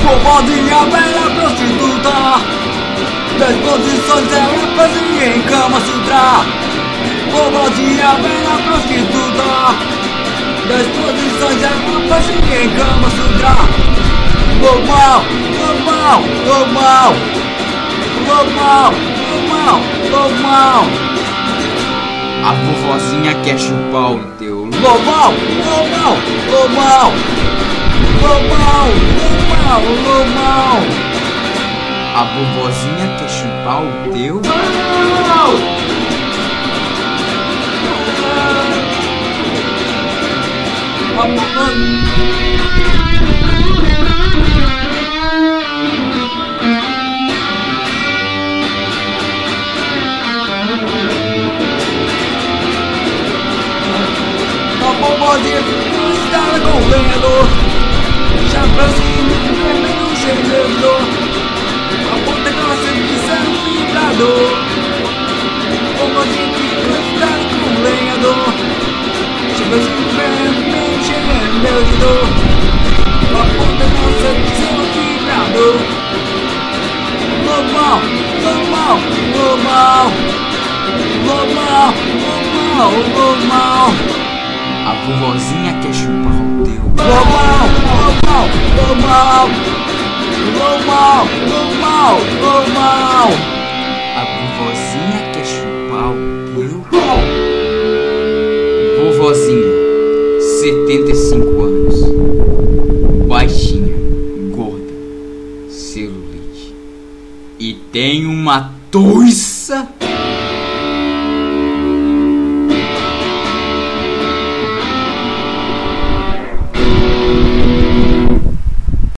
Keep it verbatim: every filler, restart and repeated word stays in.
Vovozinha velha prostituta, das posições ela fazia em Kama Sutra. Vovozinha velha prostituta, das posições ela fazia em Kama Sutra. Normal, normal, normal, normal, normal, normal. A vovozinha quer chupar o teu normal, normal, normal, normal, normal, normal. A vovozinha quer chupar o teu normal. Vovozinha estava com o lenhador, chapéuzinho vermelho cheio de dor, a ponta grossa de ser um vibrador. Vovozinha estava com o lenhador, chapéuzinho vermelho cheio de dor, a ponta grossa de ser um vibrador. Normal, normal, normal, normal, normal, normal. A vovozinha quer chupar o teu normal, normal, normal, normal, normal, normal. A vovozinha quer chupar o teu vovozinha, setenta e cinco anos, baixinha, gorda, celulite e tem uma toiça